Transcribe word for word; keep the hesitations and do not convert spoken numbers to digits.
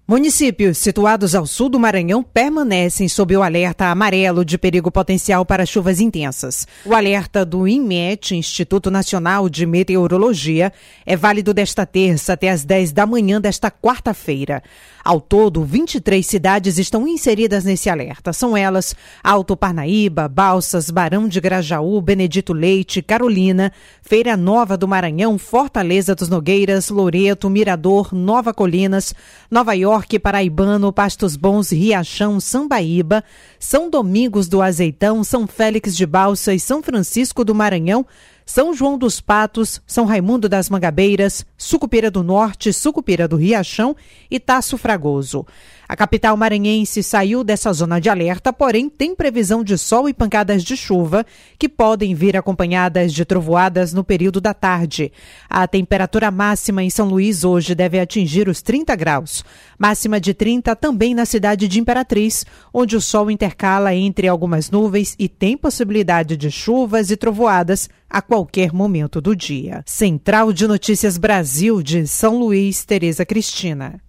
Municípios situados ao sul do Maranhão permanecem sob o alerta amarelo de perigo potencial para chuvas intensas. O alerta do INMET, Instituto Nacional de Meteorologia, é válido desta terça até às dez da manhã desta quarta-feira. Ao todo, vinte e três cidades estão inseridas nesse alerta. São elas Alto Parnaíba, Balsas, Barão de Grajaú, Benedito Leite, Carolina, Feira Nova do Maranhão, Fortaleza dos Nogueiras, Loreto, Mirador, Nova Colinas, Nova York, Paraibano, Pastos Bons, Riachão, Sambaíba, São Domingos do Azeitão, São Félix de Balsas, São Francisco do Maranhão, São João dos Patos, São Raimundo das Mangabeiras, Sucupira do Norte, Sucupira do Riachão e Taço Fragoso. A capital maranhense saiu dessa zona de alerta, porém tem previsão de sol e pancadas de chuva que podem vir acompanhadas de trovoadas no período da tarde. A temperatura máxima em São Luís hoje deve atingir os trinta graus. Máxima de trinta também na cidade de Imperatriz, onde o sol intercala entre algumas nuvens e tem possibilidade de chuvas e trovoadas a qualquer momento do dia. Central de Notícias Brasil de São Luís, Tereza Cristina.